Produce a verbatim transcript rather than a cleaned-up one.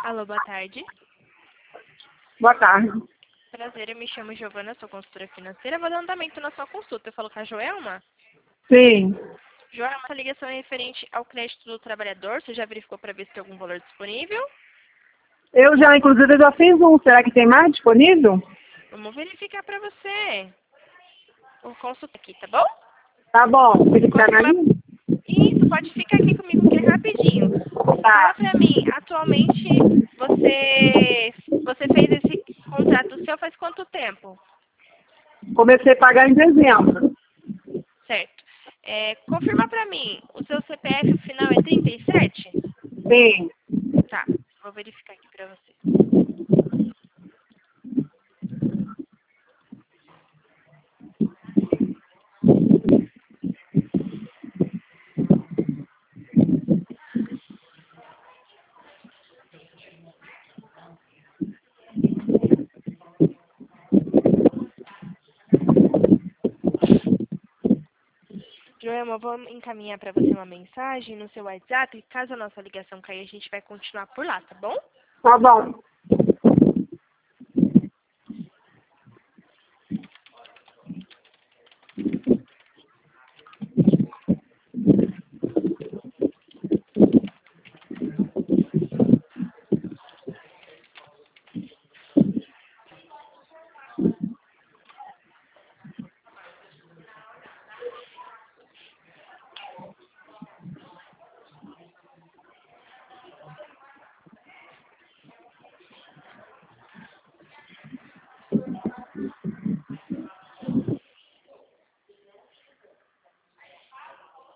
Alô, boa tarde. Boa tarde. Prazer, eu me chamo Giovana, sou consultora financeira. Vou dar andamento na sua consulta. Eu falo com a Joelma? Sim. Joelma, essa ligação é referente ao crédito do trabalhador. Você já verificou para ver se tem algum valor disponível? Eu já, inclusive, eu já fiz um. Será que tem mais disponível? Vamos verificar para você. Vou consultar aqui, tá bom? Tá bom. Ele tá na Confirma... linha? Isso, pode ficar aqui comigo que é rapidinho. Fala Tá. pra mim, atualmente você, você fez esse contrato seu faz quanto tempo? Comecei a pagar em dezembro. Certo. É, confirma pra mim, o seu C P F final é trinta e sete? Sim. Tá, vou verificar aqui pra você. Joelma, vou encaminhar pra você uma mensagem no seu WhatsApp. Caso a nossa ligação cair, a gente vai continuar por lá, tá bom? Tá bom.